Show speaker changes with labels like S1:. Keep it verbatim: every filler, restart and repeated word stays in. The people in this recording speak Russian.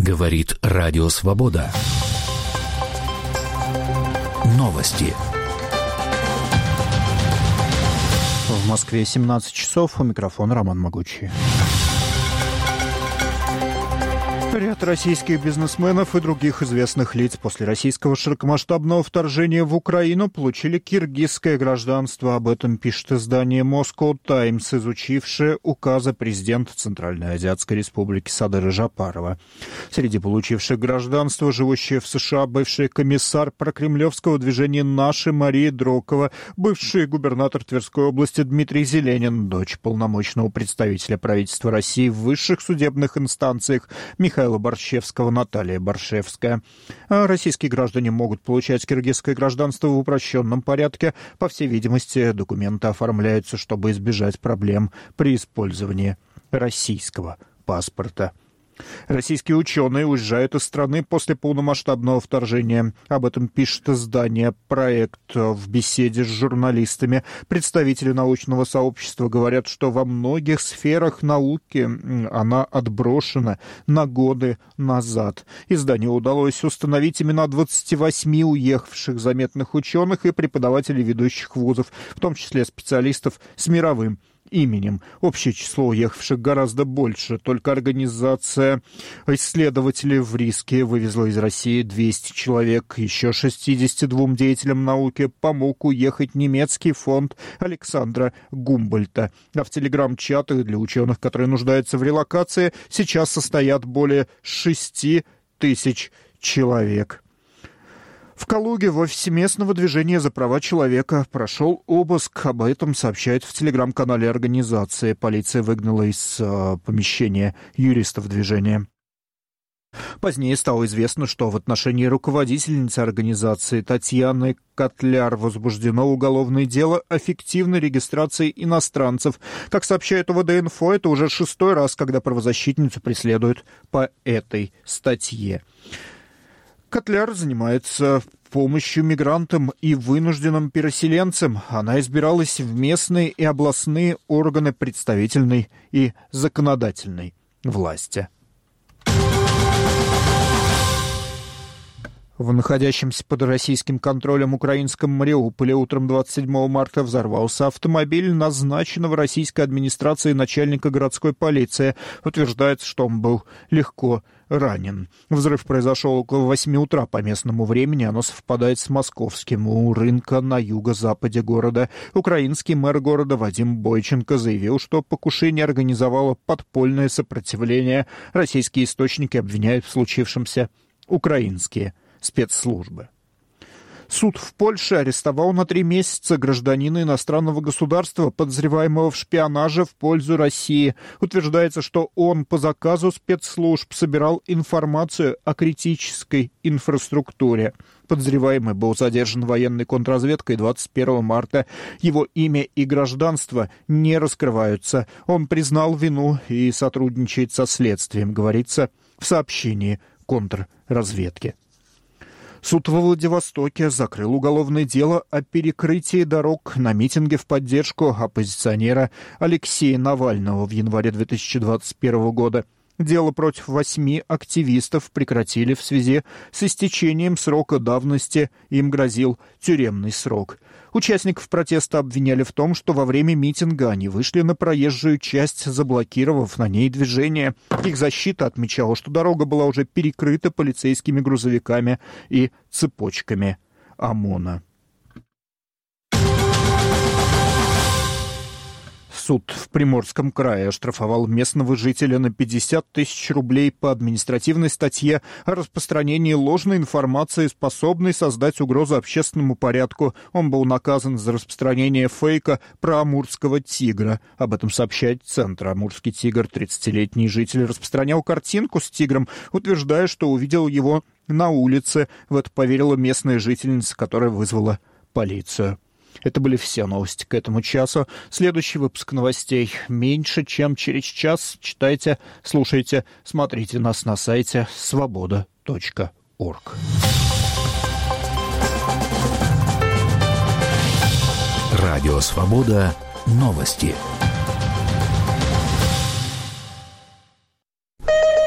S1: Говорит Радио Свобода. Новости.
S2: В Москве семнадцать часов. У микрофона Роман Могучий. Ряд российских бизнесменов и других известных лиц после российского широкомасштабного вторжения в Украину получили киргизское гражданство. Об этом пишет издание Moscow Times, изучившее указы президента Центральной Азиатской Республики Садыра Жапарова. Среди получивших гражданство живущая в США бывший комиссар прокремлевского движения «Наши» Мария Дрокова, бывший губернатор Тверской области Дмитрий Зеленин, дочь полномочного представителя правительства России в высших судебных инстанциях Михаил Михаила Борщевского, Наталья Борщевская. А российские граждане могут получать киргизское гражданство в упрощенном порядке. По всей видимости, документы оформляются, чтобы избежать проблем при использовании российского паспорта. Российские ученые уезжают из страны после полномасштабного вторжения. Об этом пишет издание «Проект». В беседе с журналистами представители научного сообщества говорят, что во многих сферах науки она отброшена на годы назад. Изданию удалось установить имена двадцати восьми уехавших заметных ученых и преподавателей ведущих вузов, в том числе специалистов с мировым именем. Общее число уехавших гораздо больше. Только организация исследователей в риске вывезла из России двести человек. Еще шестидесяти двум деятелям науки помог уехать немецкий фонд Александра Гумбольдта. А в телеграм-чатах для ученых, которые нуждаются в релокации, сейчас состоят более шести тысяч человек. В Калуге в офисе местного движения за права человека прошел обыск. Об этом сообщают в телеграм-канале организации. Полиция выгнала из э, помещения юристов движения. Позднее стало известно, что в отношении руководительницы организации Татьяны Котляр возбуждено уголовное дело о фиктивной регистрации иностранцев. Как сообщает ОВД-инфо, это уже шестой раз, когда правозащитницу преследуют по этой статье. Котляр занимается помощью мигрантам и вынужденным переселенцам. Она избиралась в местные и областные органы представительной и законодательной власти. В находящемся под российским контролем украинском Мариуполе утром двадцать седьмого марта взорвался автомобиль назначенного российской администрацией начальника городской полиции. Утверждается, что он был легко ранен. Взрыв произошел около восьми утра по местному времени. Оно совпадает с московским. У рынка на юго-западе города украинский мэр города Вадим Бойченко заявил, что покушение организовало подпольное сопротивление. Российские источники обвиняют в случившемся украинские спецслужбы. Суд в Польше арестовал на три месяца гражданина иностранного государства, подозреваемого в шпионаже в пользу России. Утверждается, что он по заказу спецслужб собирал информацию о критической инфраструктуре. Подозреваемый был задержан военной контрразведкой двадцать первого марта. Его имя и гражданство не раскрываются. Он признал вину и сотрудничает со следствием, говорится в сообщении контрразведки. Суд во Владивостоке закрыл уголовное дело о перекрытии дорог на митинге в поддержку оппозиционера Алексея Навального в январе две тысячи двадцать первого года. Дело против восьми активистов прекратили в связи с истечением срока давности, им грозил тюремный срок. Участников протеста обвиняли в том, что во время митинга они вышли на проезжую часть, заблокировав на ней движение. Их защита отмечала, что дорога была уже перекрыта полицейскими грузовиками и цепочками ОМОНа. Суд в Приморском крае оштрафовал местного жителя на пятьдесят тысяч рублей по административной статье о распространении ложной информации, способной создать угрозу общественному порядку. Он был наказан за распространение фейка про амурского тигра. Об этом сообщает Центр. Амурский тигр, тридцатилетний житель, распространял картинку с тигром, утверждая, что увидел его на улице. В это поверила местная жительница, которая вызвала полицию. Это были все новости к этому часу. Следующий выпуск новостей меньше, чем через час. Читайте, слушайте, смотрите нас на сайте свобода точка орг.
S1: Радио «Свобода». Новости.